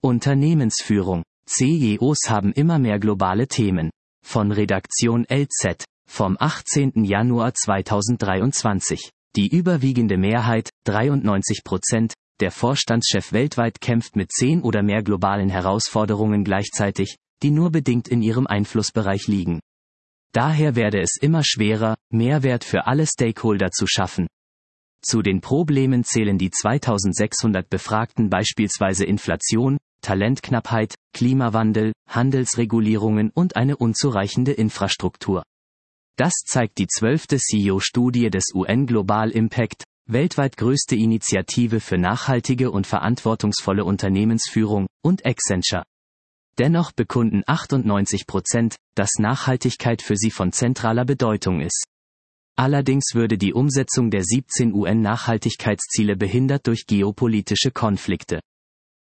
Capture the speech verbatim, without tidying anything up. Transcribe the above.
Unternehmensführung. C E Os haben immer mehr globale Themen. Von Redaktion L Z, vom achtzehnten Januar zweitausenddreiundzwanzig. Die überwiegende Mehrheit, dreiundneunzig Prozent, der Vorstandschef weltweit kämpft mit zehn oder mehr globalen Herausforderungen gleichzeitig, die nur bedingt in ihrem Einflussbereich liegen. Daher werde es immer schwerer, Mehrwert für alle Stakeholder zu schaffen. Zu den Problemen zählen die zweitausendsechshundert Befragten beispielsweise Inflation, Talentknappheit, Klimawandel, Handelsregulierungen und eine unzureichende Infrastruktur. Das zeigt die zwölfte C E O-Studie des U N Global Impact, weltweit größte Initiative für nachhaltige und verantwortungsvolle Unternehmensführung, und Accenture. Dennoch bekunden achtundneunzig Prozent, dass Nachhaltigkeit für sie von zentraler Bedeutung ist. Allerdings würde die Umsetzung der siebzehn U N-Nachhaltigkeitsziele behindert durch geopolitische Konflikte.